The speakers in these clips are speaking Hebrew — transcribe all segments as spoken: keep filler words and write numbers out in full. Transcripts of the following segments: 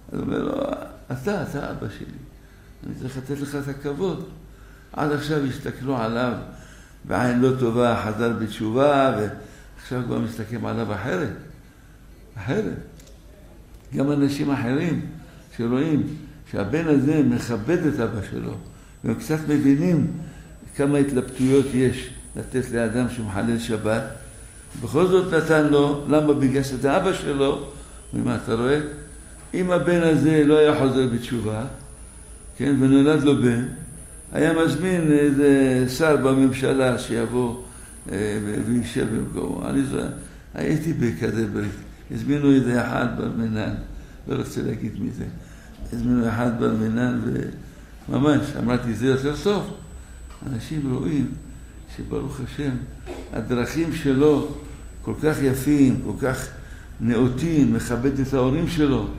אז הוא אומר לו, אתה, אתה אבא שלי. אני צריך לתת לך את הכבוד. עד עכשיו הסתכלו עליו בעין לא טובה, חזר בתשובה, ועכשיו כבר מסתכלים עליו אחרת. אחרת. גם אנשים אחרים שרואים שהבן הזה מכבד את אבא שלו, והם קצת מבינים כמה התלבטויות יש לתת לאדם שמחלל שבת. בכל זאת נתן לו, למה? בגלל שאתה אבא שלו, ומה אתה רואה? אם הבן הזה לא היה חוזר בתשובה, כן, ונולד לו בן, היה מזמין איזה שר בממשלה שיבוא וישב במקומו. אני הייתי בכזה ברית. הזמינו איזה אחד ברמנן, לא רוצה להגיד מי זה. הזמינו אחד ברמנן וממש, אמרתי, זה יותר טוב. אנשים רואים שברוך השם, הדרכים שלו כל כך יפים, כל כך נאותים, מכבד את ההורים שלו.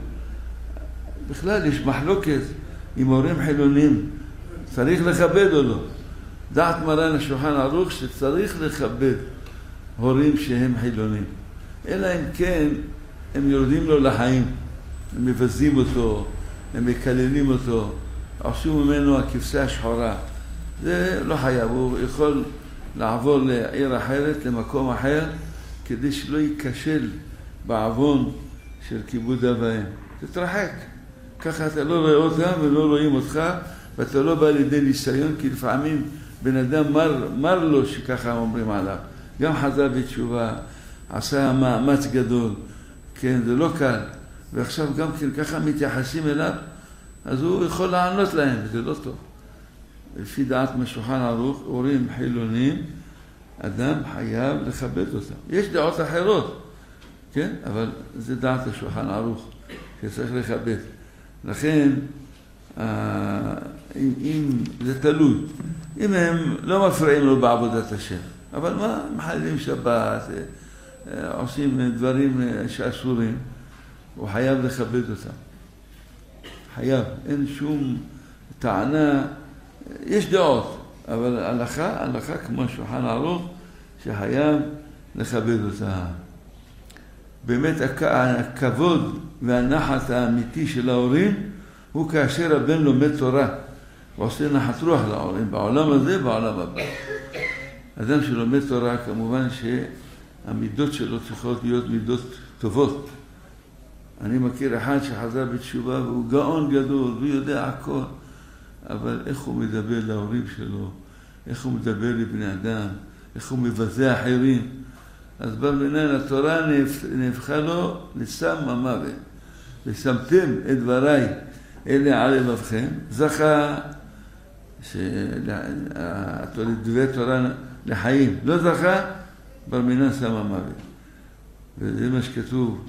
בכלל יש מחלוקת עם הורים חילונים, צריך לכבד או לא. דעת מרן השולחן ערוך שצריך לכבד הורים שהם חילונים. אלא אם כן הם יורדים לו לחיים, הם מבזים אותו, הם מקללים אותו, עשו ממנו הכבשה השחורה. זה לא חייב, הוא יכול לעבור לעיר אחרת, למקום אחר, כדי שלא ייכשל בעוון של כיבוד אב ואם. תתרחק. ככה אתה לא רואה אותם ולא רואים אותך, ואתה לא בא לידי ניסיון, כי לפעמים בן אדם מר, מר לו שככה אומרים עליו. גם חזר בתשובה, עשה מאמץ גדול, כן, זה לא קל. ועכשיו גם כן ככה מתייחסים אליו, אז הוא יכול לענות להם, זה לא טוב. לפי דעת משולחן ערוך, הורים חילונים, אדם חייב לכבד אותם. יש דעות אחרות, כן? אבל זה דעת השולחן ערוך, שצריך לכבד. לכן, אם, אם זה תלוי, אם הם לא מפריעים לו בעבודת השם, אבל מה, מחללים שבת, עושים דברים שאסורים, הוא חייב לכבד אותם. חייב, אין שום טענה, יש דעות, אבל הלכה, הלכה כמו שולחן ערוך, שחייב לכבד אותה. באמת הכבוד והנחת האמיתי של ההורים הוא כאשר הבן לומד תורה ועושה נחת רוח להורים, בעולם הזה, בעולם הבא. אדם שלומד תורה, כמובן שהמידות שלו צריכות להיות מידות טובות. אני מכיר אחד שחזר בתשובה והוא גאון גדול, הוא יודע הכל, אבל איך הוא מדבר להורים שלו, איך הוא מדבר לבני אדם, איך הוא מבזה אחרים. אז במנהל התורה נהפכה לו לסם המוות. ושמתם את דבריי אלה על לבבכם, זכה שדברי תורה לחיים, לא זכה, ברמינן סם המוות. וזה מה שכתוב,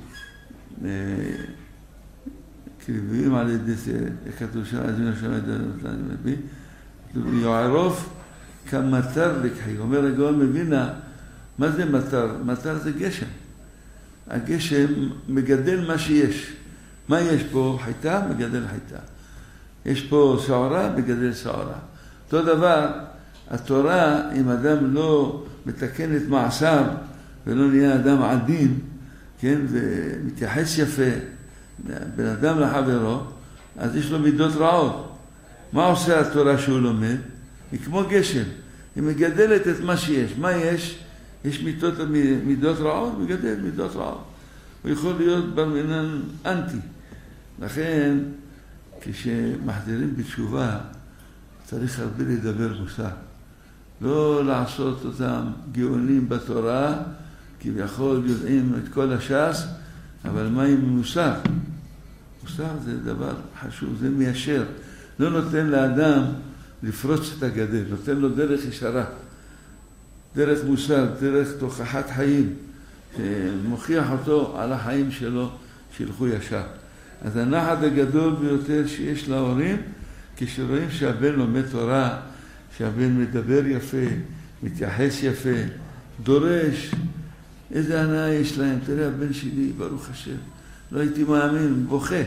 קריבים על ידי זה, כתוב שם, אז הנה שם את זה, יוערוף כמטר לקחי. אומר הגאון מבינה, מה זה מטר? מטר זה גשם. הגשם מגדל מה שיש. מה יש פה? חיטה, מגדל חיטה. יש פה שעורה, מגדל שעורה. אותו דבר, התורה, אם אדם לא מתקן את מעשיו, ולא נהיה אדם עדין, כן, ומתייחס יפה, בן אדם לחברו, אז יש לו מידות רעות. מה עושה התורה שהוא לומד? היא כמו גשם. היא מגדלת את מה שיש. מה יש? יש מידות, מידות רעות, מגדל מידות רעות. הוא יכול להיות ברמינן אנטי. לכן, כשמחזירים בתשובה, צריך הרבה לדבר מוסר. לא לעשות אותם גאונים בתורה, כביכול יודעים את כל הש"ס, אבל מה עם מוסר? מוסר זה דבר חשוב, זה מיישר. לא נותן לאדם לפרוץ את הגדר, נותן לו דרך ישרה. דרך מוסר, דרך תוכחת חיים, שמוכיח אותו על החיים שלו שילכו ישר. אז הנחת הגדול ביותר שיש להורים, כשרואים שהבן לומד תורה, שהבן מדבר יפה, מתייחס יפה, דורש, איזה הנאה יש להם. תראה, הבן שלי, ברוך השם, לא הייתי מאמין, בוכה.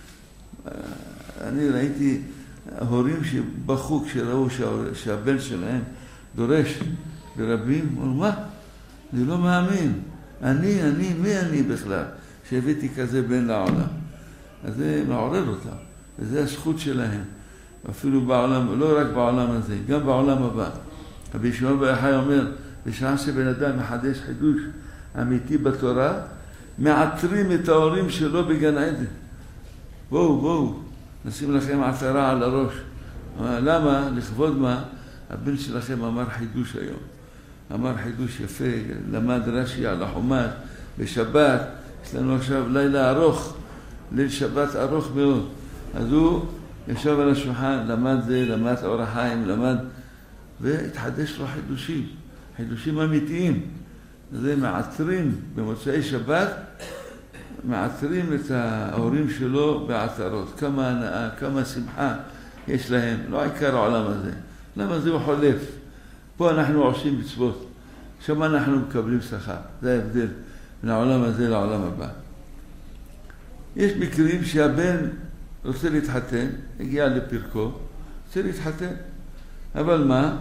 אני ראיתי הורים שבכו כשראו שהבן שלהם דורש ברבים, אמרו, מה? אני לא מאמין. אני, אני, מי אני בכלל? שהבאתי כזה בן לעולם. אז זה מעורר אותם, וזה הזכות שלהם. אפילו בעולם, לא רק בעולם הזה, גם בעולם הבא. רבי שמעון בר יוחאי אומר, בשעה שבן אדם מחדש חידוש אמיתי בתורה, מעטרים את ההורים שלו בגן עדן. בואו, בואו, נשים לכם עטרה על הראש. למה? לכבוד מה? הבן שלכם אמר חידוש היום. אמר חידוש יפה, למד רש"י על החומש בשבת. יש לנו עכשיו לילה ארוך, ליל שבת ארוך מאוד. אז הוא ישב על השולחן, למד זה, למד אור החיים, למד, והתחדש לו חידושים, חידושים אמיתיים. זה מעטרים במוצאי שבת, מעטרים את ההורים שלו בעטרות. כמה הנאה, כמה שמחה יש להם, לא העיקר העולם הזה. למה זה הוא חולף? פה אנחנו עושים מצוות, שם אנחנו מקבלים שכר. זה ההבדל בין העולם הזה לעולם הבא. יש מקרים שהבן רוצה להתחתן, הגיע לפרקו, רוצה להתחתן, אבל מה?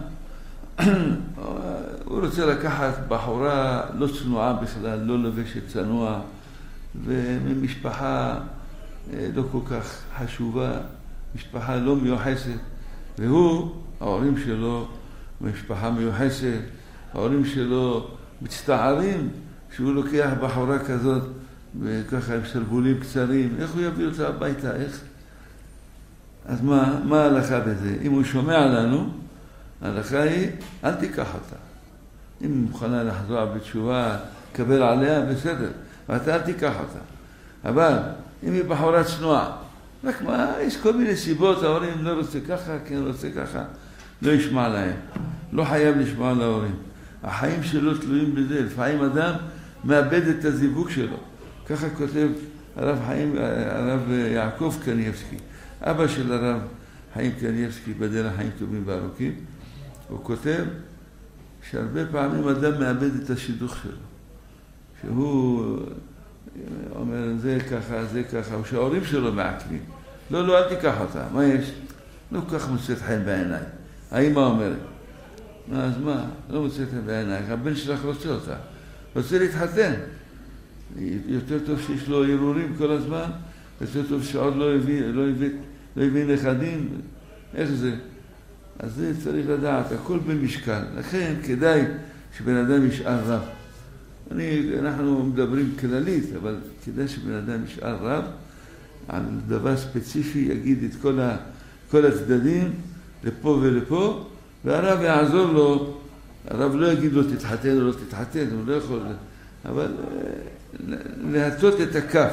הוא רוצה לקחת בחורה לא צנועה בכלל, לא לובשת צנוע, וממשפחה לא כל כך חשובה, משפחה לא מיוחסת, והוא, ההורים שלו, משפחה מיוחסת, ההורים שלו מצטערים שהוא לוקח בחורה כזאת, וככה עם סרבולים קצרים, איך הוא יביא אותה הביתה, איך? אז מה, מה ההלכה בזה? אם הוא שומע לנו, ההלכה היא, אל תיקח אותה. אם היא מוכנה לחזור בתשובה, קבל עליה, בסדר, ואתה אל תיקח אותה. אבל אם היא בחורה צנועה, רק מה, יש כל מיני סיבות, ההורים לא רוצה ככה, כן רוצה ככה, לא ישמע להם. לא חייב לשמוע להורים. החיים שלו תלויים בזה. לפעמים אדם מאבד את הזיווג שלו. ככה כותב הרב, חיים, הרב יעקב קניבסקי, אבא של הרב חיים קניבסקי בדרך חיים טובים וארוכים. הוא כותב שהרבה פעמים אדם מאבד את השידוך שלו. שהוא אומר זה ככה, זה ככה, או שההורים שלו מעכבים. לא, לא, אל תיקח אותה. מה יש? לא כל כך מוצאת חן בעיניי. האמא אומרת. אז מה? לא מוצאת חן בעיניי. הבן שלך רוצה אותה. רוצה להתחתן. יותר טוב שיש לו ערעורים כל הזמן, יותר טוב שעוד לא הביא, לא הביא, לא הביא נכדים. איך זה? אז זה צריך לדעת, הכל במשקל. לכן כדאי שבן אדם ישאל רב. אני, אנחנו מדברים כללית, אבל כדאי שבן אדם ישאל רב על דבר ספציפי, יגיד את כל, ה, כל הצדדים, לפה ולפה, והרב יעזור לו. הרב לא יגיד לו תתחתן או לא תתחתן, הוא לא יכול, אבל להטות את הכף.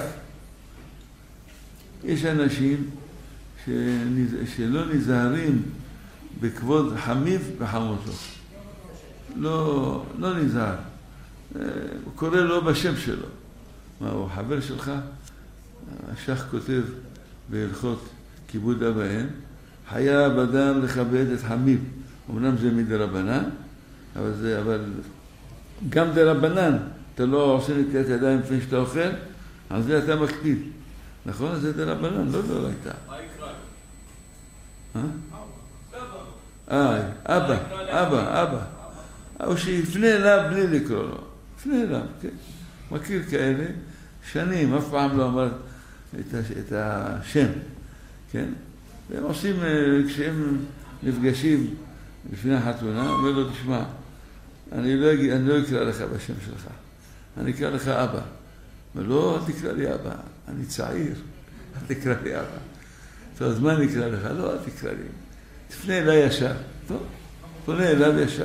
יש אנשים שלא נזהרים בכבוד חמיב וחמותו. לא, לא נזהר. הוא קורא לו בשם שלו. מה, הוא חבר שלך? השח כותב בהלכות כיבוד אב ואם, חייב אדם לכבד את חמיב. אמנם זה מדרבנן, אבל זה, אבל גם דרבנן, אתה לא עושה נטילת ידיים לפני שאתה אוכל, על זה אתה מקפיד. נכון? זה דרבנן, לא לא הייתה. מה יקרא לו? אה? אה, אבא, אבא, אבא. או שיפנה אליו בלי לקרוא לו. יפנה אליו, כן. מכיר כאלה, שנים, אף פעם לא אמר את השם, כן? והם עושים, כשהם נפגשים לפני החתונה, אומר לו, תשמע, אני לא, אני לא אקרא לך בשם שלך, אני אקרא לך אבא. אבל לא, אל תקרא לי אבא, אני צעיר, אל תקרא לי אבא. טוב, אז מה אני אקרא לך? לא, אל תקרא לי. תפנה אליי ישר. טוב, פונה אליו ישר.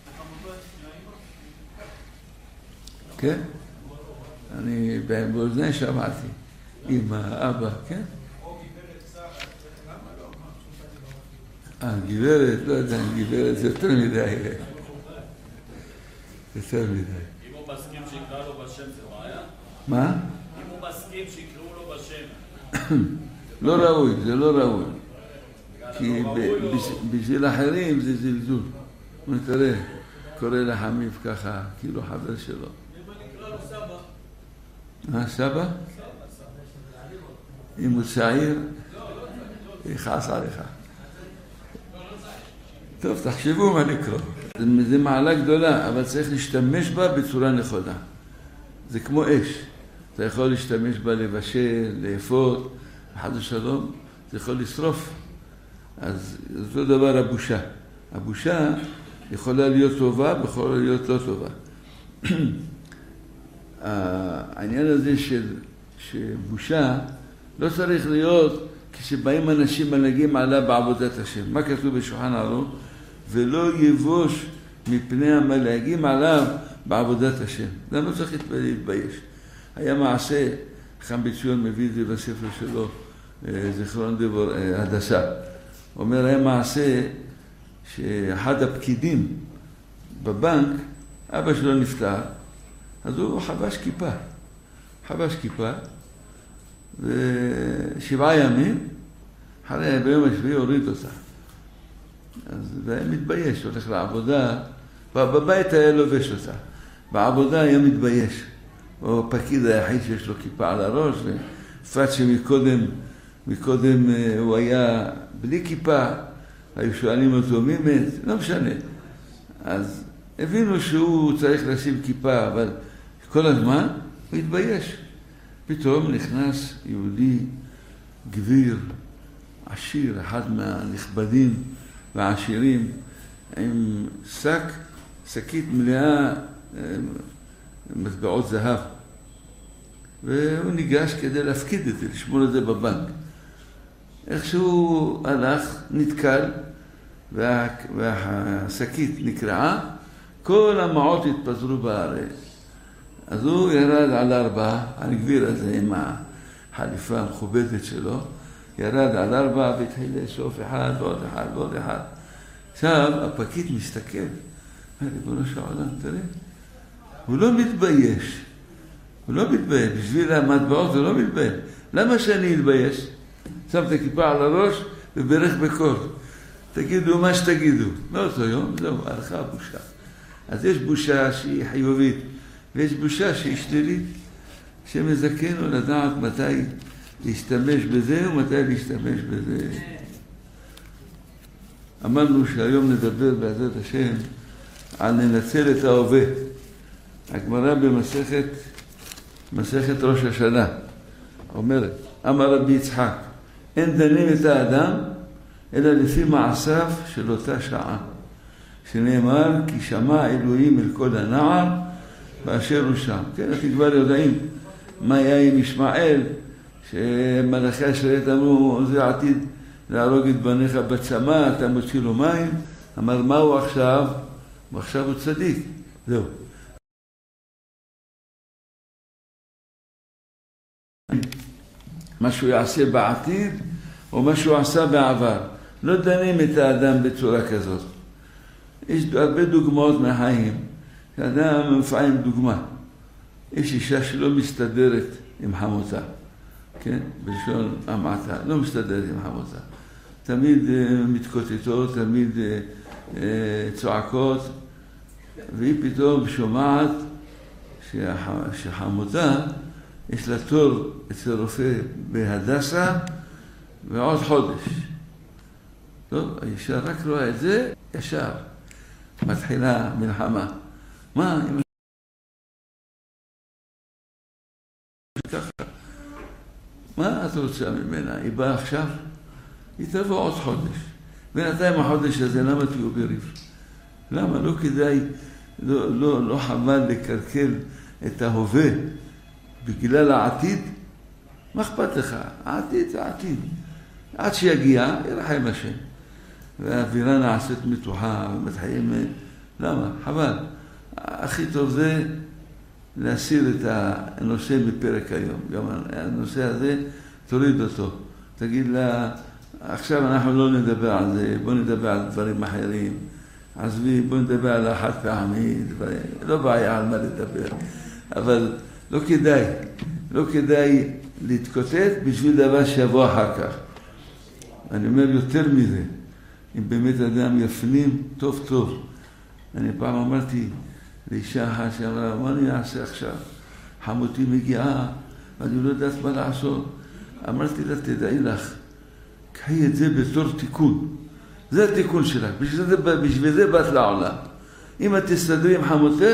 כן? אני באוזני שמעתי. אמא, אבא, כן? אה, גברת, לא יודע, גברת, זה יותר מדי. יותר מדי. אם הוא מסכים שיקרא לו בשם, זה בעיה? מה? אם הוא מסכים שיקראו לו בשם. לא ראוי, זה לא ראוי. כי בשביל אחרים זה זלזול. הוא תראה, קורא לחמיב ככה, כאילו חבר שלו. נקרא לו סבא. מה, סבא? אם הוא צעיר, יכעס עליך. טוב, תחשבו מה לקרוא. זה מעלה גדולה, אבל צריך להשתמש בה בצורה נכונה. זה כמו אש. אתה יכול להשתמש בה לבשל, לאפות, חס ושלום, זה יכול לשרוף. אז אותו דבר הבושה. הבושה יכולה להיות טובה, יכולה להיות לא טובה. העניין הזה של, שבושה לא צריך להיות כשבאים אנשים מנהגים עליו בעבודת השם. מה כתוב בשולחן ערוך? ולא יבוש מפני המלהגים עליו בעבודת השם. זה לא צריך להתבייש. היה מעשה, חם בן ציון מביא את זה בספר שלו, זיכרון דבור הדסה. אומר, היה מעשה שאחד הפקידים בבנק, אבא שלו נפטר, אז הוא חבש כיפה. חבש כיפה, ושבעה ימים, אחרי ביום השביעי הוריד אותה. אז זה היה מתבייש, הולך לעבודה, בבית היה לובש אותה. בעבודה היה מתבייש. הוא הפקיד היחיד שיש לו כיפה על הראש, ופרט שמקודם מקודם הוא היה בלי כיפה, היו שואלים אותו מי מת, לא משנה. אז הבינו שהוא צריך לשים כיפה, אבל כל הזמן הוא התבייש. פתאום נכנס יהודי גביר, עשיר, אחד מהנכבדים והעשירים, עם שק, שקית מלאה מטבעות זהב. והוא ניגש כדי להפקיד את זה, לשמור את זה בבנק. איכשהו הלך, נתקל, וה, והשקית נקרעה, כל המעות התפזרו בארץ. אז הוא ירד על ארבע, הגביר הזה עם החליפה המכובדת שלו, ירד על ארבע והתחיל לאסוף אחד ועוד אחד ועוד אחד. עכשיו הפקיד מסתכל, ריבונו של עולם, תראה, הוא לא מתבייש, הוא לא מתבייש, בשביל המטבעות הוא לא מתבייש. למה שאני אתבייש? שם את הכיפה על הראש וברך בקול. תגידו מה שתגידו. מאותו יום, זהו, הלכה הבושה. אז יש בושה שהיא חיובית, ויש בושה שהיא שלילית, שמזכנו לדעת מתי להשתמש בזה ומתי להשתמש בזה. אמרנו שהיום נדבר בעזרת השם על לנצל את ההווה. הגמרא במסכת, מסכת ראש השנה, אומרת, אמר רבי יצחק, אין דנים את האדם אלא לפי מעשיו של אותה שעה. שנאמר, כי שמע אלוהים אל כל הנער באשר הוא שם. כן, אתם כבר יודעים מה היה עם ישמעאל, שמלאכי השרת אמרו, זה עתיד להרוג את בניך בצמא, אתה מוציא לו מים. אמר, מה הוא עכשיו? ועכשיו הוא צדיק. זהו. מה שהוא יעשה בעתיד, או מה שהוא עשה בעבר. לא דנים את האדם בצורה כזאת. יש הרבה דוגמאות מהחיים. האדם מפעם דוגמה. יש אישה שלא מסתדרת עם חמותה. כן? בלשון המעטה. לא מסתדרת עם חמותה. תמיד מתקוטטות, תמיד צועקות, והיא פתאום שומעת שחמותה יש לה תור אצל רופא בהדסה ועוד חודש. טוב, האישה רק רואה את זה, ישר מתחילה מלחמה. מה? ככה. מה את רוצה ממנה? היא באה עכשיו? היא תבוא עוד חודש. בינתיים החודש הזה, למה תהיו בריב? למה? לא כדאי, לא, לא, לא חבל לקרקל את ההווה בגלל העתיד? מה אכפת לך? העתיד זה העתיד. עד שיגיע, ירחם השם. והאווירה נעשית מתוחה ומתחיים. למה? חבל. הכי טוב זה להסיר את הנושא מפרק היום. גם הנושא הזה, תוריד אותו. תגיד לה, עכשיו אנחנו לא נדבר על זה, בוא נדבר על דברים אחרים. עזבי, בוא נדבר על החד פעמי, דברים. לא בעיה על מה לדבר. אבל לא כדאי, לא כדאי להתקוטט בשביל דבר שיבוא אחר כך. אני אומר יותר מזה, אם באמת אדם יפנים טוב טוב. אני פעם אמרתי לאישה אחת שאמרה, מה אני אעשה עכשיו? חמותי מגיעה, ואני לא יודעת מה לעשות. אמרתי לה, תדעי לך, קחי את זה בתור תיקון. זה התיקון שלך, בשביל זה, בשביל זה באת לעולם. אם את תסתדרי עם חמותך,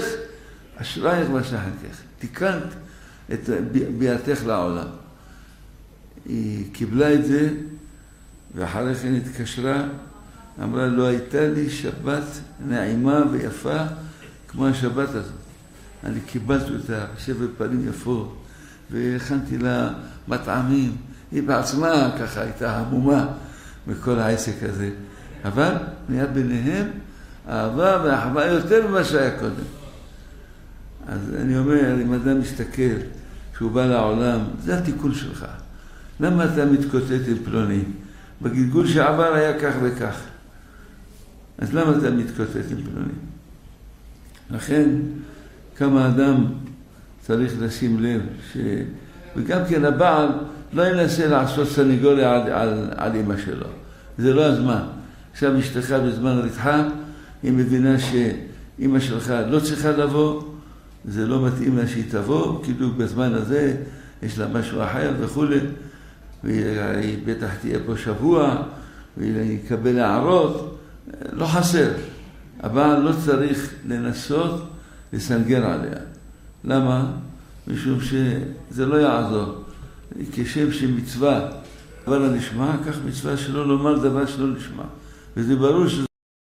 אשרייך ושחקך. תיקנת את ביאתך לעולם. היא קיבלה את זה, ואחרי כן התקשרה, אמרה, לא הייתה לי שבת נעימה ויפה כמו השבת הזאת. אני קיבלתי אותה בשבע פנים יפות, והכנתי לה מטעמים. היא בעצמה ככה הייתה המומה מכל העסק הזה. אבל נהיה ביניהם אהבה ואחווה יותר ממה שהיה קודם. אז אני אומר, אם אדם מסתכל שהוא בא לעולם, זה התיקון שלך. למה אתה מתקוטט עם פלוני? בגלגול שעבר היה כך וכך. אז למה אתה מתקוטט עם פלוני? לכן, כמה אדם צריך לשים לב, ש... וגם כן הבעל לא ינסה לעשות סניגוריה על, על, על אמא שלו. זה לא הזמן. עכשיו אשתך בזמן רתחה, היא מבינה שאמא שלך לא צריכה לבוא, זה לא מתאים לה שהיא תבוא, כאילו בזמן הזה יש לה משהו אחר וכו'. והיא בטח תהיה פה שבוע, והיא יקבל הערות, לא חסר. הבעל לא צריך לנסות לסנגר עליה. למה? משום שזה לא יעזור. כשם שמצווה דבר הנשמע, כך מצווה שלא לומר דבר שלא נשמע. וזה ברור שזה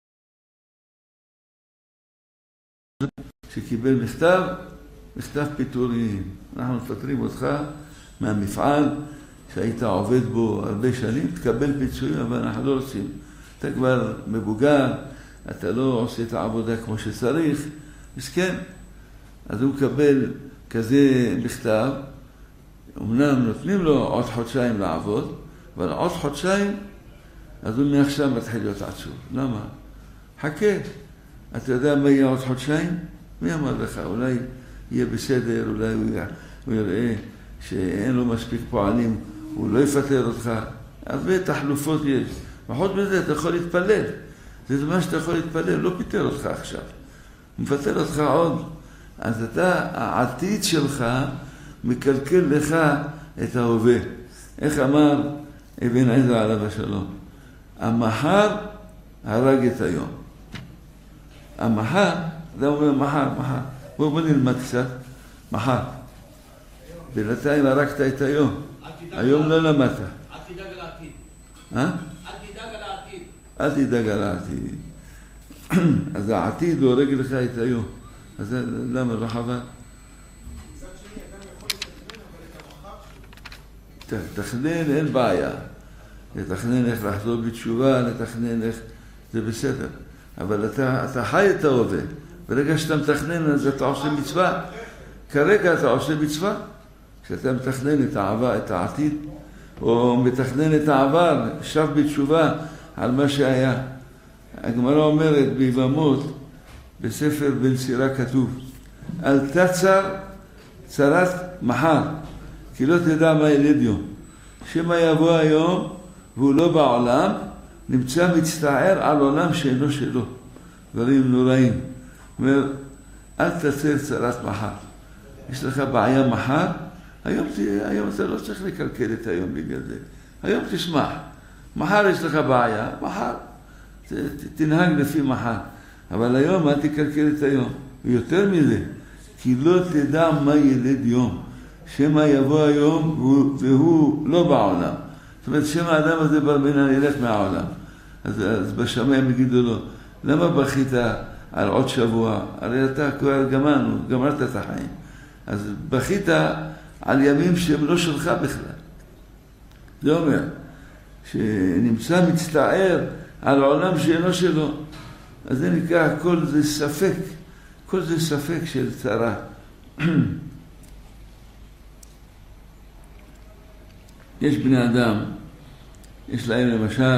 שקיבל מכתב, מכתב פיטורים. אנחנו מפטרים אותך מהמפעל שהיית עובד בו הרבה שנים, תקבל פיצויים, אבל אנחנו לא רוצים. אתה כבר מבוגר, אתה לא עושה את העבודה כמו שצריך, אז כן. אז הוא מקבל כזה מכתב, אמנם נותנים לו עוד חודשיים לעבוד, אבל עוד חודשיים, אז הוא מעכשיו מתחיל להיות עצוב. למה? חכה. אתה יודע מה יהיה עוד חודשיים? מי אמר לך? אולי יהיה בסדר, אולי הוא יראה שאין לו מספיק פועלים, הוא לא יפטר אותך. הרבה תחלופות יש. וחוץ מזה אתה יכול להתפלל. זה מה שאתה יכול להתפלל, לא פיטר אותך עכשיו. הוא מפטר אותך עוד. אז אתה, העתיד שלך מקלקל לך את ההווה. איך אמר אבן עזרא עליו השלום? המחר הרג את היום. המחר, זה אומר מחר, מחר. בואו בוא נלמד קצת. מחר. בינתיים הרגת את היום. היום לא למדת. אל תדאג על העתיד. אה? אל תדאג על העתיד. אל תדאג על העתיד. אז העתיד הוא הורג לך את היום. אז למה לא חבל? תכנן, אין בעיה. לתכנן איך לחזור בתשובה, לתכנן איך... זה בסדר. אבל אתה, אתה חי את ההווה. ברגע שאתה מתכנן, אז אתה עושה מצווה. כרגע אתה עושה מצווה. כשאתה מתכנן את העבר, את העתיד, או מתכנן את העבר, שב בתשובה על מה שהיה. הגמרא אומרת ביבמות, בספר בן סירה כתוב, אל תצר צרת מחר, כי לא תדע מה ילד יום. שמה יבוא היום והוא לא בעולם, נמצא מצטער על עולם שאינו שלו. דברים נוראים. אומר, אל תצר צרת מחר. יש לך בעיה מחר, היום, היום אתה לא צריך לקלקל את היום בגלל זה. היום תשמח. מחר יש לך בעיה, מחר. תנהג לפי מחר. אבל היום אל תקלקל את היום. ויותר מזה, כי לא תדע מה ילד יום. שמה יבוא היום והוא, והוא לא בעולם. זאת אומרת, שמה האדם הזה בר מינן ילך מהעולם. אז, אז בשמיים יגידו לו, למה בכית על עוד שבוע? הרי אתה כבר גמרנו, גמרת את החיים. אז בכית על ימים שהם לא שלך בכלל. זה אומר, שנמצא מצטער על העולם שאינו שלו. אז זה נקרא, כל זה ספק, כל זה ספק של צרה. יש בני אדם, יש להם למשל,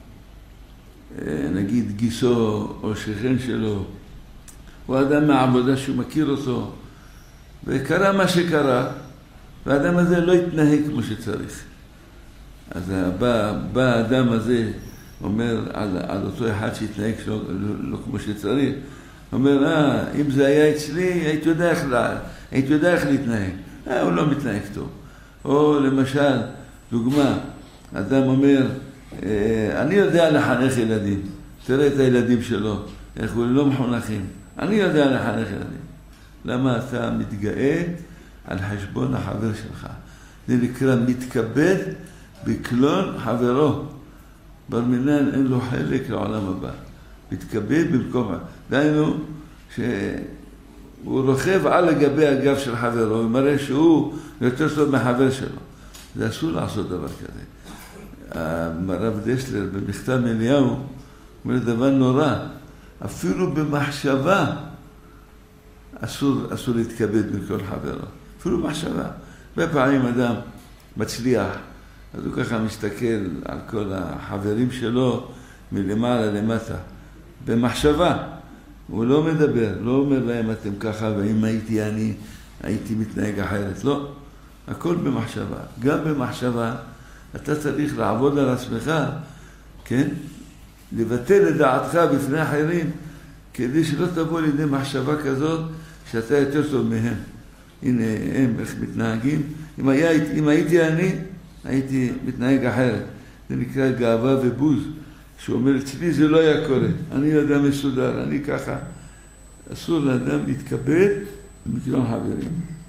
נגיד גיסו או שכן שלו, הוא אדם מהעבודה שהוא מכיר אותו, וקרה מה שקרה, והאדם הזה לא התנהג כמו שצריך. אז בא, בא האדם הזה, אומר על, על אותו אחד שהתנהג שלו, לא, לא כמו שצריך, אומר, אה, אם זה היה אצלי, הייתי יודע איך, הייתי יודע איך להתנהג. אה, הוא לא מתנהג טוב. או למשל, דוגמה, אדם אומר, אני יודע לחנך ילדים. תראה את הילדים שלו, איך הוא לא מחונכים. אני יודע לחנך ילדים. למה אתה מתגאה על חשבון החבר שלך? זה נקרא מתכבד בקלון חברו. בר מינן אין לו חלק לעולם הבא. מתכבד במקום, דיינו שהוא רוכב על לגבי הגב של חברו, הוא מראה שהוא יותר טוב מחבר שלו. זה אסור לעשות דבר כזה. הרב דסלר במכתב אליהו אומר דבר נורא, אפילו במחשבה אסור, אסור להתכבד מכל חברו, אפילו במחשבה. בפעמים אדם מצליח, אז הוא ככה מסתכל על כל החברים שלו מלמעלה למטה, במחשבה. הוא לא מדבר, לא אומר להם אתם ככה, ואם הייתי אני, הייתי מתנהג אחרת. לא, הכל במחשבה. גם במחשבה אתה צריך לעבוד על עצמך, כן? לבטל את דעתך בפני אחרים, כדי שלא תבוא לידי מחשבה כזאת שאתה יותר טוב מהם. הנה הם איך מתנהגים. אם, היה, אם הייתי אני, הייתי מתנהג אחרת. זה נקרא גאווה ובוז, שאומר, אצלי זה לא היה קורה. אני אדם מסודר, אני ככה. אסור לאדם להתכבד בקלון חברים.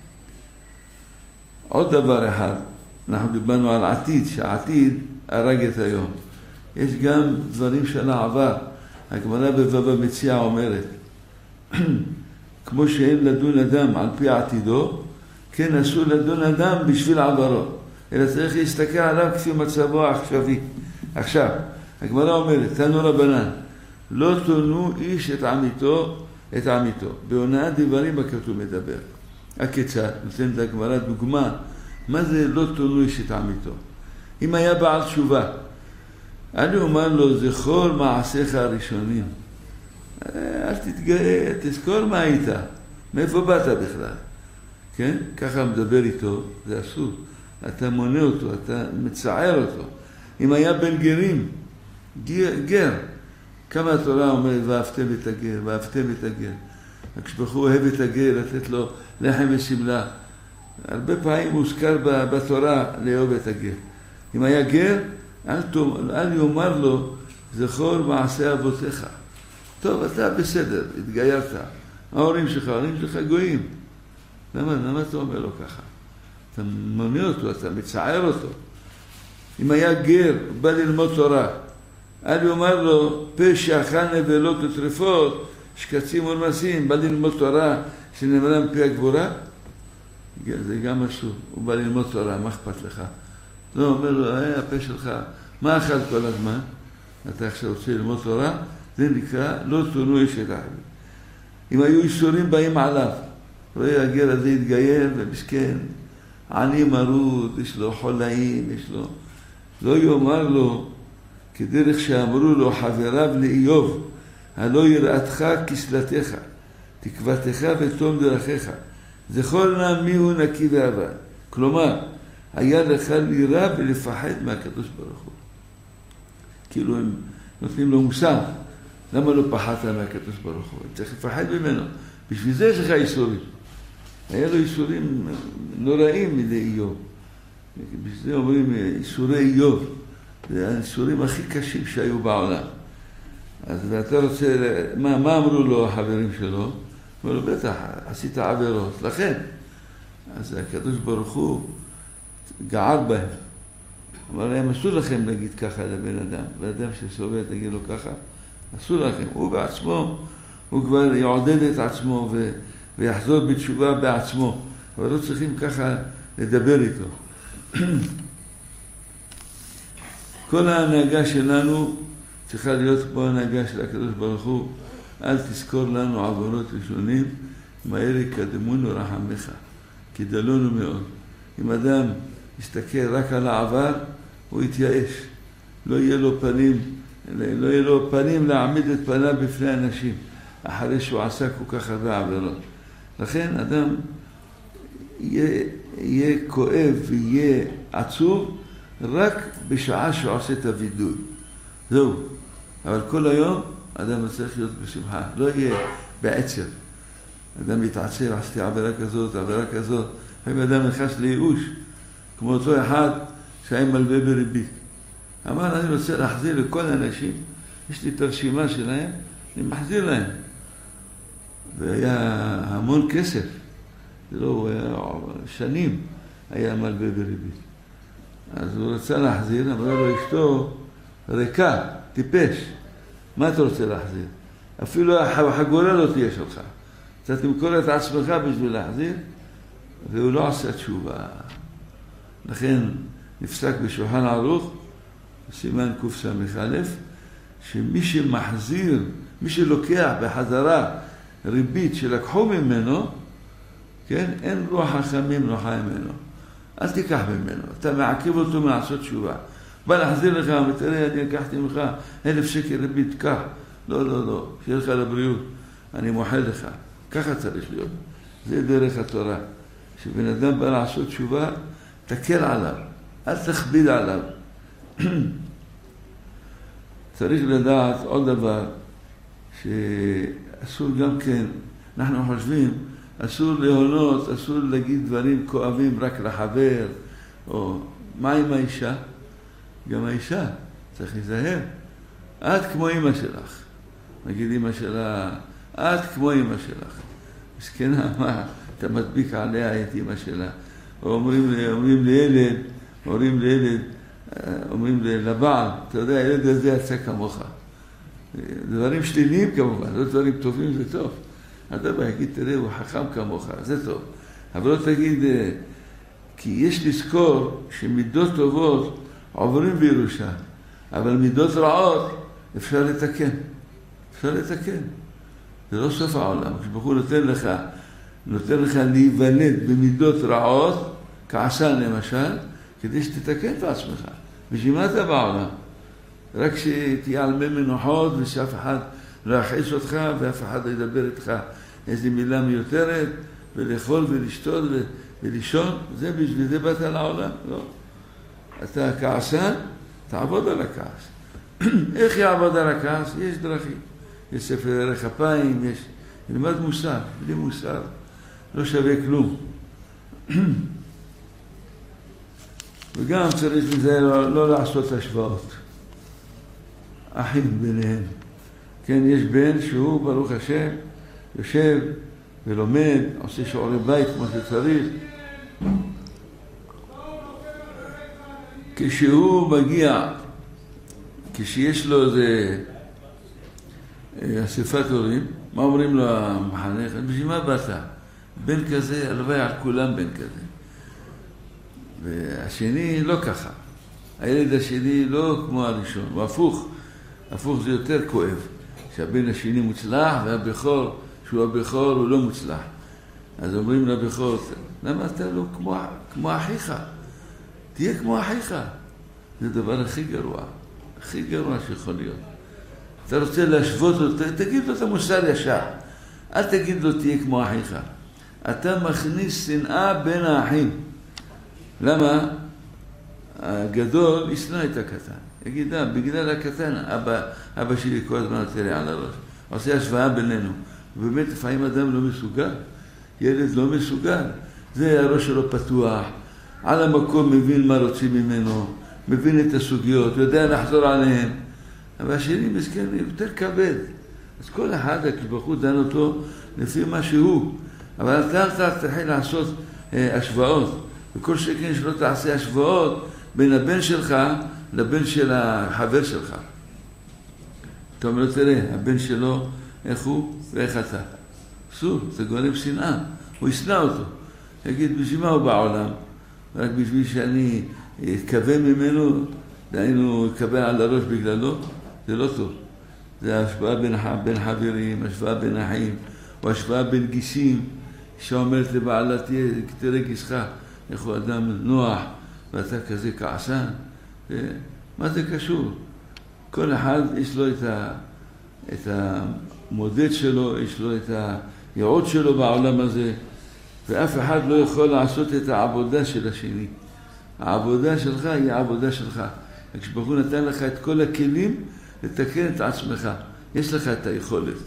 עוד דבר אחד, אנחנו דיברנו על עתיד, שהעתיד הרג את היום. יש גם דברים של העבר. הגמרא בבבא מציעא אומרת, כמו שאין לדון אדם על פי עתידו, כן אסור לדון אדם בשביל עברו. אלא צריך להסתכל עליו כפי מצבו העכשווי. עכשיו, הגמרא אומרת, תנו רבנן, לא תונו איש את עמיתו, את עמיתו. בהונאת דברים הכתוב מדבר. הכיצד? נותנת הגמרא דוגמה, מה זה לא תונו איש את עמיתו? אם היה בעל תשובה, אני אומר לו, זכור מעשיך הראשונים. אל תתגאה, תזכור מה היית, מאיפה באת בכלל. כן? ככה מדבר איתו, זה אסור. אתה מונה אותו, אתה מצער אותו. אם היה בן גרים, גר, גר. כמה התורה אומרת, ואהבתם את הגר, ואהבתם את הגר. כשבחור אוהב את הגר, לתת לו לחם ושמלה. הרבה פעמים מוזכר בתורה לאהוב את הגר. אם היה גר, אל, אל יאמר לו, זכור מעשה אבותיך. טוב, אתה בסדר, התגיירת. ההורים שלך, ההורים שלך גויים. למה, למה אתה אומר לו ככה? אתה מונה אותו, אתה מצער אותו. אם היה גר, בא ללמוד תורה, אל יאמר לו, פשע, חנה ולא תטרפות, שקצים ורמסים, בא ללמוד תורה, שנאמרה מפי הגבורה? זה גם אסור. הוא בא ללמוד תורה, מה אכפת לך? לא, אומר לו, היי, הפה שלך, מה אכל כל הזמן? אתה עכשיו רוצה ללמוד תורה? זה נקרא, לא תונו איש את העם. אם היו איסורים באים עליו, רואה הגר הזה יתגייר ומסכן, עני מרוד, יש לו חולאים, יש לו... לא יאמר לו, כדרך שאמרו לו חבריו לאיוב, הלא יראתך כסלתך, תקוותך ותום דרכיך, זכור נא מיהו נקי ואבד. כלומר, היה לך לירה ולפחד מהקדוש ברוך הוא. כאילו הם נותנים לו מוסר, למה לא פחדת מהקדוש ברוך הוא? צריך לפחד ממנו. בשביל זה יש לך איסורים. היה לו איסורים נוראים מדי איוב. בשביל זה אומרים איסורי איוב. זה האיסורים הכי קשים שהיו בעולם. אז אתה רוצה, מה, מה אמרו לו החברים שלו? אמרו לו, בטח, עשית עבירות. לכן, אז הקדוש ברוך הוא גער בהם. אמר להם, אסור לכם להגיד ככה לבן אדם. בן אדם שסובל, תגיד לו ככה. אסור לכם. הוא בעצמו, הוא כבר יעודד את עצמו ו... ויחזור בתשובה בעצמו. אבל לא צריכים ככה לדבר איתו. כל ההנהגה שלנו צריכה להיות כמו ההנהגה של הקדוש ברוך הוא. אל תזכור לנו עבורות ראשונים, מהר יקדמונו רחמך. כי דלונו מאוד. אם אדם יסתכל רק על העבר, הוא יתייאש. לא יהיה לו פנים, לא יהיה לו פנים להעמיד את פניו בפני אנשים, אחרי שהוא עשה כל כך הרבה עבירות. לכן אדם יהיה, יהיה כואב ויהיה עצוב רק בשעה שהוא עושה את הווידוי. זהו. אבל כל היום אדם צריך להיות בשמחה. לא יהיה בעצב. אדם יתעצב, עשיתי עבירה כזאת, עבירה כזאת. אם אדם נכנס לייאוש, כמו אותו אחד שהיה מלווה בריבית. אמר, אני רוצה להחזיר לכל האנשים, יש לי את הרשימה שלהם, אני מחזיר להם. והיה המון כסף, זה לא, הוא היה שנים, היה מלווה בריבית. אז הוא רצה להחזיר, אמרה לו אשתו, ריקה, טיפש, מה אתה רוצה להחזיר? אפילו החגורה לא תהיה שלך. אתה תמכור את עצמך בשביל להחזיר, והוא לא עשה תשובה. לכן נפסק בשולחן ערוך, סימן קס"א, שמי שמחזיר, מי שלוקח בחזרה ריבית שלקחו ממנו, כן, אין רוח חכמים נוחה ממנו. אל תיקח ממנו, אתה מעכב אותו מעשות תשובה. בא להחזיר לך, תראה, אני לקחתי ממך אלף שקל ריבית, קח. לא, לא, לא, שיהיה לך לבריאות, אני מוחל לך. ככה צריך להיות. זה דרך התורה. שבן אדם בא לעשות תשובה, תקל עליו, אל תכביד עליו. צריך לדעת עוד דבר, שאסור גם כן, אנחנו חושבים, אסור להונות, אסור להגיד דברים כואבים רק לחבר, או מה עם האישה? גם האישה, צריך להיזהר. את כמו אמא שלך. נגיד אמא שלה, את כמו אמא שלך. מסכנה, מה? אתה מדביק עליה את אמא שלה. או אומרים, אומרים לילד, אומרים לילד, אומרים לבעל, אתה יודע, הילד הזה יצא כמוך. דברים שליליים כמובן, לא דברים טובים, זה טוב. אתה בא, יגיד, תראה, הוא חכם כמוך, זה טוב. אבל לא תגיד, כי יש לזכור שמידות טובות עוברים בירושה, אבל מידות רעות אפשר לתקן. אפשר לתקן. זה לא סוף העולם. כשבחור נותן לך, נותן לך להיוולד במידות רעות, כעסן למשל, כדי שתתקן את עצמך. בשביל מה אתה בעולם? רק שתהיה על מי מנוחות ושאף אחד לא יחש אותך ואף אחד לא ידבר איתך איזו מילה מיותרת, ולאכול ולשתות ולישון, זה בשביל זה באת לעולם. לא. אתה כעסן, תעבוד על הכעס. איך יעבוד על הכעס? יש דרכים. יש ספר ערך אפיים, יש... ילמד מוסר, בלי מוסר. לא שווה כלום. וגם צריך לזה לא, לא לעשות השוואות. אחים ביניהם. כן, יש בן שהוא, ברוך השם, יושב ולומד, עושה שעורי בית כמו שצריך. כשהוא מגיע, כשיש לו איזה אספת הורים, מה אומרים לו המחנך? בשביל מה באת? בן כזה, הלוואי על כולם בן כזה. והשני לא ככה. הילד השני לא כמו הראשון, הוא הפוך. הפוך זה יותר כואב. שהבן השני מוצלח והבכור, שהוא הבכור הוא לא מוצלח. אז אומרים לבכור, למה אתה לא כמו, כמו אחיך? תהיה כמו אחיך. זה הדבר הכי גרוע. הכי גרוע שיכול להיות. אתה רוצה להשוות אותו, תגיד לו את המוסר ישר. אל תגיד לו תהיה כמו אחיך. אתה מכניס שנאה בין האחים. למה? הגדול ישנא את הקטן. יגיד, אה, בגלל הקטן, אבא, אבא שלי כל הזמן נותן לי על הראש. עושה השוואה בינינו. ובאמת, לפעמים אדם לא מסוגל. ילד לא מסוגל. זה הראש שלו פתוח. על המקום מבין מה רוצים ממנו. מבין את הסוגיות. יודע לחזור עליהן. אבל השני מסכן יותר כבד. אז כל אחד, הכבחו דן אותו לפי מה שהוא. אבל אתה תתחיל לעשות אה, השוואות. וכל שכן שלא תעשה השוואות בין הבן שלך לבן של החבר שלך. אתה אומר, תראה, הבן שלו, איך הוא ואיך אתה. אסור, זה גורם שנאה. הוא ישנא אותו. יגיד, בשביל מה הוא בעולם? רק בשביל שאני אתכוון ממנו, דהיינו, אתכוון על הראש בגללו, זה לא טוב. זה השוואה בין, בין חברים, השוואה בין אחים, או השוואה בין גיסים, שאומרת לבעלה, תראה גיסך, איך הוא אדם נוח, ואתה כזה כעסן. מה זה קשור? כל אחד יש לו את, ה, את המודד שלו, יש לו את הייעוד שלו בעולם הזה, ואף אחד לא יכול לעשות את העבודה של השני. העבודה שלך היא העבודה שלך. כשברוך הוא נתן לך את כל הכלים לתקן את עצמך. יש לך את היכולת.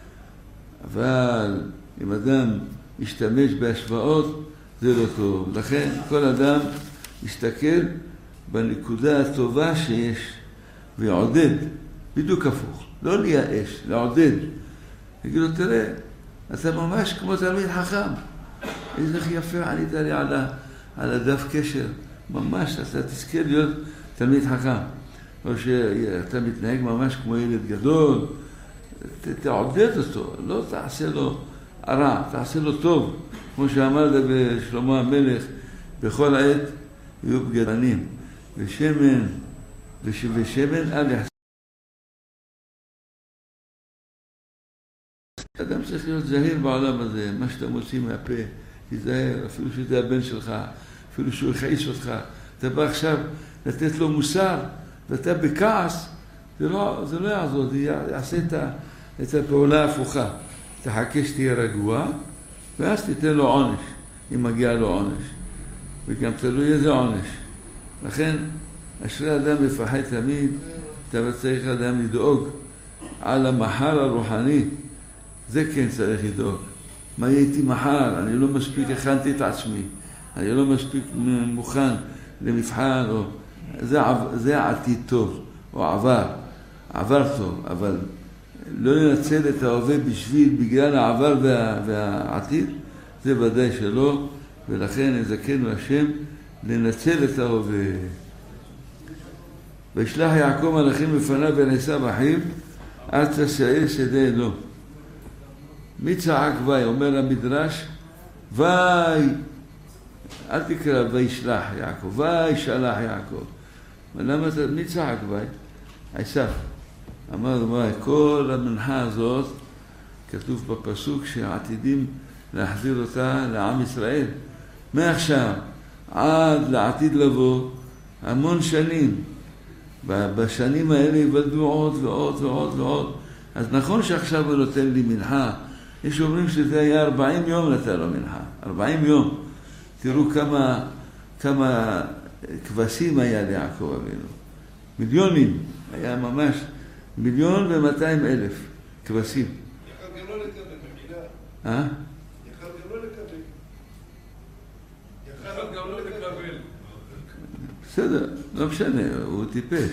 אבל אם אדם ישתמש בהשוואות, זה לא טוב. לכן כל אדם יסתכל בנקודה הטובה שיש, ויעודד, בדיוק הפוך. לא לייאש, לעודד. יגיד לו, תראה, אתה ממש כמו תלמיד חכם. איזה יפה ענית לי על, על הדף קשר. ממש, אתה תזכה להיות תלמיד חכם. או שאתה מתנהג ממש כמו ילד גדול, תעודד אותו, לא תעשה לו הרע, תעשה לו טוב. כמו שאמרת בשלמה המלך, בכל עת יהיו בגדנים, ושמן, ושמן אל יחסר. אדם צריך להיות זהיר בעולם הזה, מה שאתה מוציא מהפה, תיזהר, אפילו שזה הבן שלך, אפילו שהוא יכעיס אותך. אתה בא עכשיו לתת לו מוסר, ואתה בכעס, זה לא, זה לא יעזור, זה יעשה את, את הפעולה ההפוכה. תחכה שתהיה רגוע, ואז תיתן לו עונש, אם מגיע לו עונש. וגם תלוי איזה עונש. לכן, אשרי אדם מפחד תמיד, אתה צריך אדם לדאוג על המחר הרוחני. זה כן צריך לדאוג. מה הייתי מחר? אני לא מספיק הכנתי את עצמי. אני לא מספיק מוכן למבחן, או... זה, זה עתיד טוב, או עבר. עבר טוב, אבל לא לנצל את ההווה בשביל, בגלל העבר וה, והעתיד, זה ודאי שלא, ולכן נזכנו השם לנצל את ההווה. וישלח יעקב מלאכים לפניו ועשיו אחיו, ארצה שעיר שדה אדום. מי צעק וי? אומר המדרש, וי, אל תקרא וישלח יעקב, וי שלח יעקב. למה אתה, מי צעק וי? עשיו. אמר וי, כל המנחה הזאת, כתוב בפסוק שעתידים להחזיר אותה לעם ישראל. מעכשיו עד לעתיד לבוא, המון שנים. בשנים האלה יוולדו עוד ועוד ועוד ועוד. אז נכון שעכשיו הוא נותן לי מנחה, יש אומרים שזה היה ארבעים יום נתן לו מנחה, ארבעים יום. תראו כמה, כמה כבשים היה ליעקב אבינו. מיליונים, היה ממש מיליון ומאתיים אלף כבשים. יכול גם לא לקבל מחילה. אה? יכול גם לא לקבל. יכול גם לא לקבל. בסדר, לא משנה, הוא טיפש.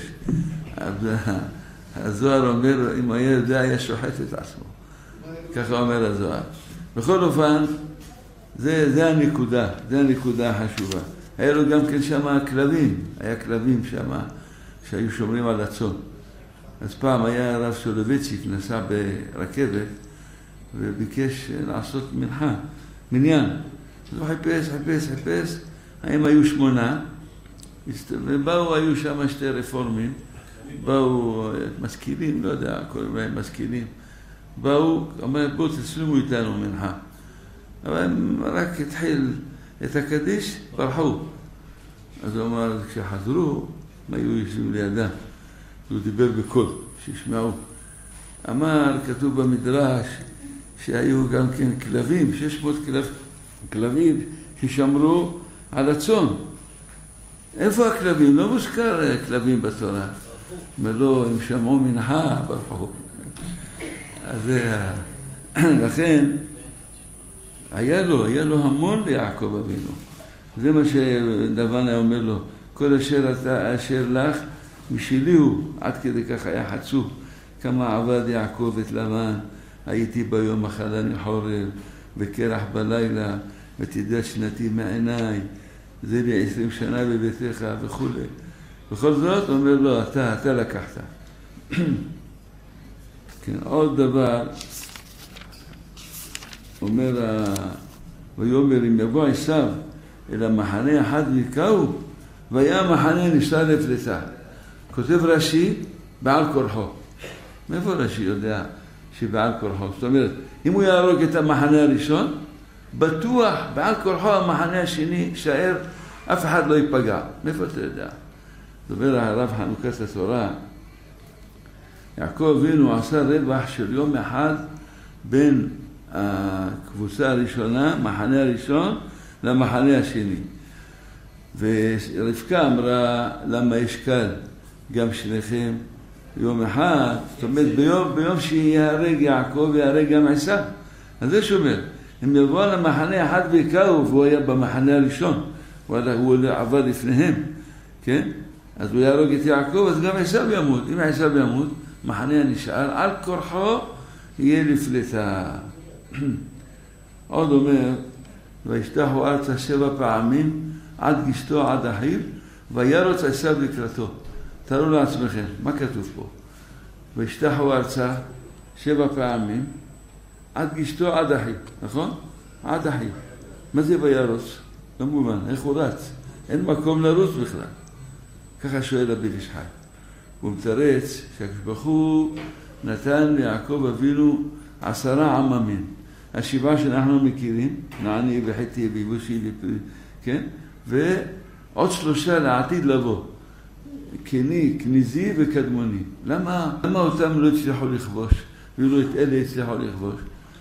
הזוהר אומר, אם היה יודע, היה שוחט את עצמו. ככה אומר הזוהר. בכל אופן, זה, זה הנקודה, זה הנקודה החשובה. היה לו גם כן שם כלבים, היה כלבים שם, שהיו שומרים על הצאן. אז פעם היה הרב סולובייצ'יק, נסע ברכבת, וביקש לעשות מנחה, מניין. אז הוא חיפש, חיפש, חיפש, הם היו שמונה, ובאו, היו שם שתי רפורמים, באו משכילים, לא יודע, קוראים להם משכילים, באו, אמר, בואו תצלמו איתנו מנחה. אבל הם רק התחיל את הקדיש, ברחו. אז הוא אמר, כשחזרו, הם היו יושבים לידם. הוא דיבר בקול, שישמעו. אמר, כתוב במדרש, שהיו גם כן כלבים, שש מאות כלב, כלבים ששמרו על הצאן. איפה הכלבים? לא מוזכר כלבים בתורה. ולא, הם שמעו מנחה, ברחו. אז לכן, היה לו, היה לו המון ליעקב אבינו. זה מה שלבן היה אומר לו, כל אשר אתה, אשר לך, משלי הוא, עד כדי כך היה חצוף. כמה עבד יעקב את לבן, הייתי ביום מחלני חורב, וקרח בלילה, ותדע שנתי מעיניי, זה לי עשרים שנה בביתך וכו'. בכל זאת, אומר לו, אתה, אתה לקחת. כן, עוד דבר, אומר, ויאמר אם יבוא עשיו אל המחנה אחד ויקהו, והיה המחנה נשאר לפלטה. כותב רש"י, בעל כורחו. מאיפה רש"י יודע שבעל כורחו? זאת אומרת, אם הוא יהרוג את המחנה הראשון, בטוח בעל כורחו המחנה השני שער, אף אחד לא ייפגע. מאיפה אתה יודע? דובר הרב חנוכת התורה, יעקב אבינו עשה רווח של יום אחד בין הקבוצה הראשונה, מחנה הראשון, למחנה השני. ורבקה אמרה, למה יש קל גם שניכם יום אחד? זאת אומרת, ביום, ביום שיהרג יעקב, יהרג גם עשיו. אז זה שאומר, הם יבואו למחנה אחד ויקהו, והוא היה במחנה הראשון, הוא, הוא עבר לפניהם, כן? אז הוא יהרוג את יעקב, אז גם עשיו ימות. אם עשיו ימות, מחנה הנשאר, על כורחו יהיה לפלטה. עוד אומר, וישתחו ארצה שבע פעמים, עד גשתו עד אחיו, וירוץ עשיו לקראתו. תראו לעצמכם, מה כתוב פה? וישתחו ארצה שבע פעמים, עד גשתו עד אחיו, נכון? עד אחיו. מה זה וירוץ? לא מובן, איך הוא רץ? אין מקום לרוץ בכלל. ככה שואל רבי איש חי. הוא מתרץ שהקדוש ברוך הוא נתן ליעקב אבינו עשרה עממים. השבעה שאנחנו מכירים, נעני וחיתי ויבושי, כן? ועוד שלושה לעתיד לבוא. קני, כניזי וקדמוני. למה? למה אותם לא הצליחו לכבוש? ואילו את אלה הצליחו לכבוש?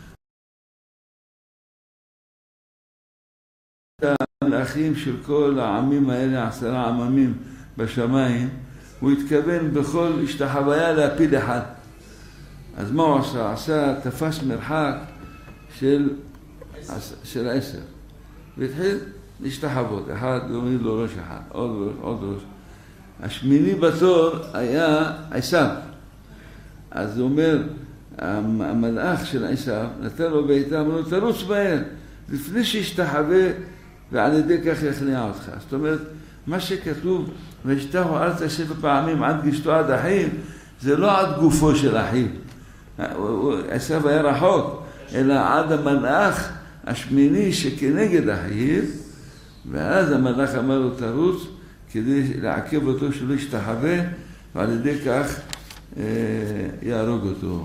המלאכים של כל העמים האלה, עשרה עממים בשמיים, הוא התכוון בכל השתחוויה להפיל אחד. אז מה הוא עשה? עשה, תפס מרחק של, של עשר. והתחיל להשתחוות. אחד, אומר לו ראש אחד, עוד ראש, עוד ראש. השמיני בתור היה עשיו. אז הוא אומר, המלאך של עשיו נתן לו בעיטה, אמר לו, תרוץ מהר, לפני שישתחווה, ועל ידי כך יכניע אותך. זאת אומרת, מה שכתוב, וישתחו ארצה שבע פעמים עד גשתו עד אחיו, זה לא עד גופו של אחיו. עשיו היה רחוק, אלא עד המלאך השמיני שכנגד אחיו, ואז המלאך אמר לו תרוץ, כדי לעכב אותו שלא ישתחווה, ועל ידי כך אה, יהרוג אותו.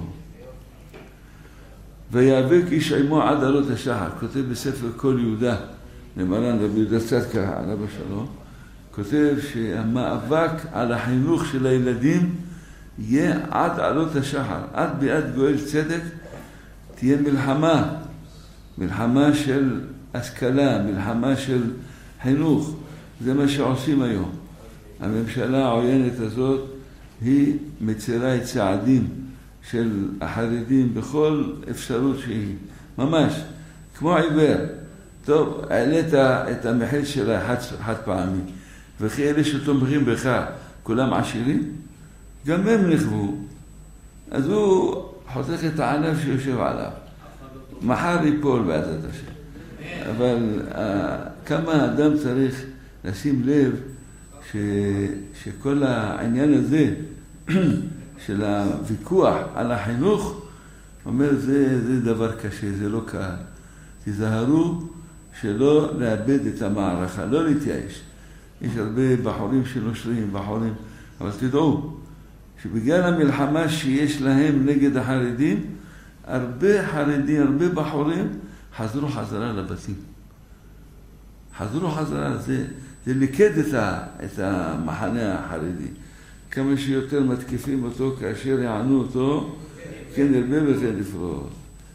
ויאבק איש עמו עד עלות השחר, כותב בספר כל יהודה, למרן רבי יהודה צדקה עליו השלום, כותב שהמאבק על החינוך של הילדים יהיה עד עלות השחר, עד ביאת גואל צדק תהיה מלחמה, מלחמה של השכלה, מלחמה של חינוך. זה מה שעושים היום. הממשלה העוינת הזאת היא מצירה את צעדים של החרדים בכל אפשרות שהיא. ממש, כמו עיוור. טוב, העלית את המחיר שלה חד, חד פעמי. וכי אלה שתומכים בך, כולם עשירים? גם הם נכבו. אז הוא חותך את הענף שיושב עליו. מחר ייפול בעזרת השם. אבל uh, כמה אדם צריך לשים לב ש, שכל העניין הזה של הוויכוח על החינוך, אומר זה, זה דבר קשה, זה לא קל. תזהרו שלא לאבד את המערכה, לא להתייאש. יש הרבה בחורים שנושרים, בחורים, אבל תדעו שבגלל המלחמה שיש להם נגד החרדים, הרבה חרדים, הרבה בחורים חזרו חזרה לבתים. חזרו חזרה, זה, זה לקד את, ה, את המחנה החרדי. כמה שיותר מתקיפים אותו כאשר יענו אותו, כן ירבה וכן יפרוט.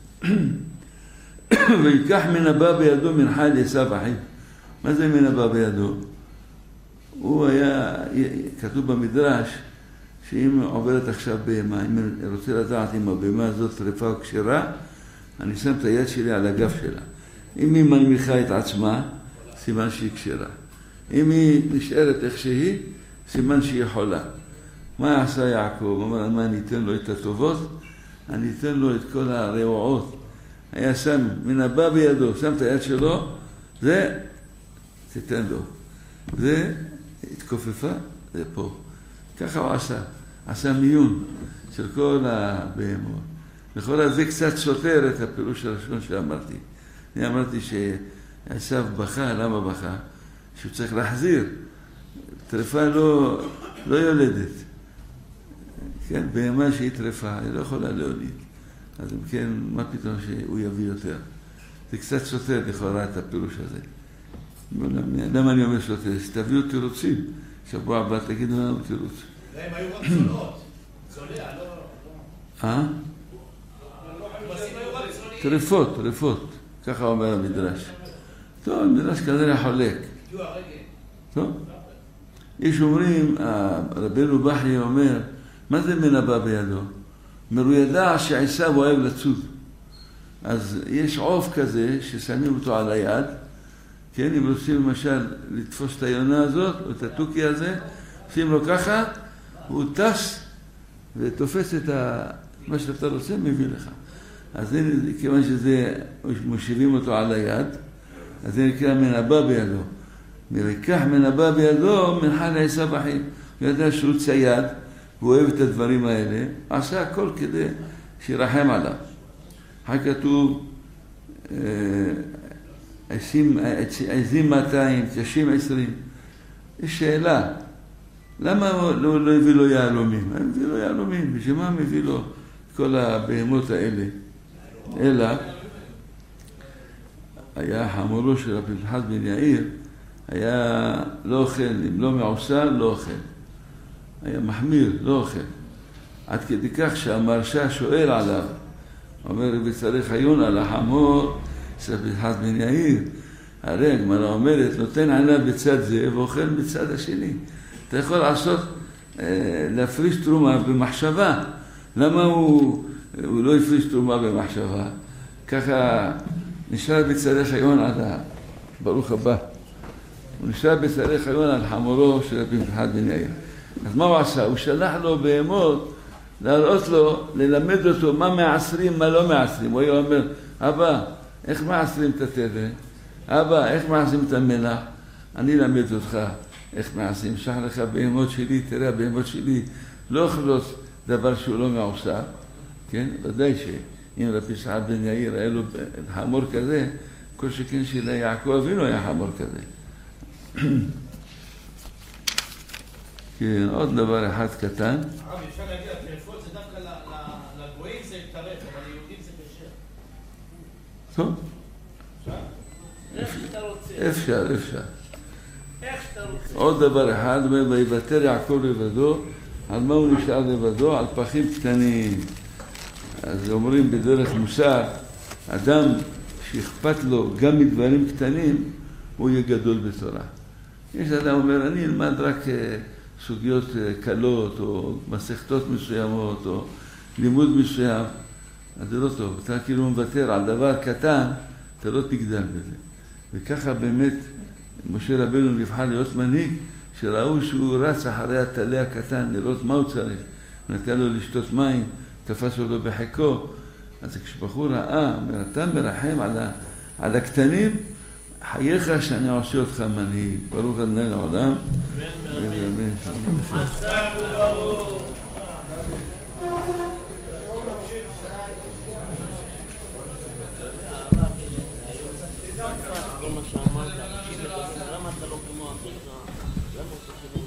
ויקח מן הבא בידו מנחה אל עשיו אחיו. מה זה מן הבא בידו? הוא היה, כתוב במדרש, שאם עוברת עכשיו בהמה, אם אני רוצה לדעת אם הבהמה הזאת טרפה או כשרה, אני שם את היד שלי על הגב שלה. אם היא מנמיכה את עצמה, סימן שהיא כשרה. אם היא נשארת איך שהיא, סימן שהיא חולה. מה עשה יעקב? אמר, מה אני אתן לו את הטובות? אני אתן לו את כל הרעועות. היה שם מן הבא בידו, שם את היד שלו, זה תתן לו. זה התכופפה, זה פה. ככה הוא עשה. עשה מיון של כל הבהמות. לכל זה קצת סותר את הפירוש הראשון שאמרתי. אני אמרתי שעשיו בכה, למה בכה? שהוא צריך להחזיר. טרפה לא, לא יולדת. כן, בהמה שהיא טרפה, היא לא יכולה להוליד. אז אם כן, מה פתאום שהוא יביא יותר? זה קצת סותר לכאורה את הפירוש הזה. למה אני אומר סותר? שתביאו תירוצים. שבוע הבא תגידו לנו תירוץ. הם היו רק צולות. צולע, לא... אה? טרפות, טרפות. ככה אומר המדרש. טוב, המדרש כזה חולק. טוב. יש אומרים, רבנו בחי אומר, מה זה מן הבא בידו? אומר, הוא ידע שעשיו אוהב לצוד. אז יש עוף כזה ששמים אותו על היד, כן, אם רוצים למשל לתפוס את היונה הזאת, או את התוכי הזה, עושים לו ככה, הוא טס ותופס את ה... מה שאתה רוצה, מביא לך. אז הנה, כיוון שזה, מושיבים אותו על היד, אז זה נקרא מן הבא בידו. מריקח מנבא בידו מנחה לעשו בחיים. הוא ידע שהוא צייד, הוא אוהב את הדברים האלה, עשה הכל כדי שירחם עליו. אחר כתוב, עזים מאתיים, תשעים עשרים. יש שאלה, למה לא, לא הביא לו יהלומים? הוא הביא לו יהלומים, בשביל מה מביא לו כל הבהמות האלה? אלא, היה חמורו של רבי פנחס בן יאיר, היה לא אוכל, אם לא מעוסר, לא אוכל. היה מחמיר, לא אוכל. עד כדי כך שהמרשה שואל עליו, אומר רבי צריך עיון על החמור של רבי פנחס בן יאיר. הרי הגמרא אומרת, נותן עיניו בצד זה ואוכל בצד השני. אתה יכול לעשות, להפריש תרומה במחשבה. למה הוא, הוא לא הפריש תרומה במחשבה? ככה נשאר בצד חיון עד ה... ברוך הבא. הוא נשאר בצד חיון על חמורו של רבי פנחס בן יאיר. אז מה הוא עשה? הוא שלח לו בהמות להראות לו, ללמד אותו מה מעשרים, מה לא מעשרים. הוא היה אומר, אבא, איך מעשרים את התבן? אבא, איך מעשרים את המלח? אני למד אותך איך מעשרים. שלח לך בהמות שלי, תראה, הבהמות שלי לא אוכלות דבר שהוא לא מעושה. כן? ודאי שאם רבי פנחס בן יאיר היה לו חמור כזה, כל שכן שלה יעקב אבינו היה חמור כזה. כן, עוד דבר אחד קטן. הרב, אפשר להגיד, הטרפות זה דווקא לגויים זה טרף, אבל ליהודים זה קשה. טוב. איך שאתה רוצה. אפשר, אפשר. איך שאתה רוצה. עוד דבר אחד, ויוותר יעקב לבדו, על מה הוא נשאר לבדו? על פחים קטנים. אז אומרים בדרך מוסר, אדם שאכפת לו גם מדברים קטנים, הוא יהיה גדול בתורה. יש אדם אומר, אני אלמד רק סוגיות קלות, או מסכתות מסוימות, או לימוד מסוים. אז זה לא טוב. אתה כאילו מוותר על דבר קטן, אתה לא תגדל בזה. וככה באמת, משה רבנו נבחר להיות מנהיג, שראו שהוא רץ אחרי התלה הקטן, לראות מה הוא צריך. נתן לו לשתות מים, תפס אותו בחיקו. אז כשבחור ראה, אומר, אתה מרחם על, ה, על הקטנים, חייך שאני עושה אותך מנהיג. ברוך אדוני לעולם. כל מה שאמרת, למה אתה לא כמו אחיך? למה אתה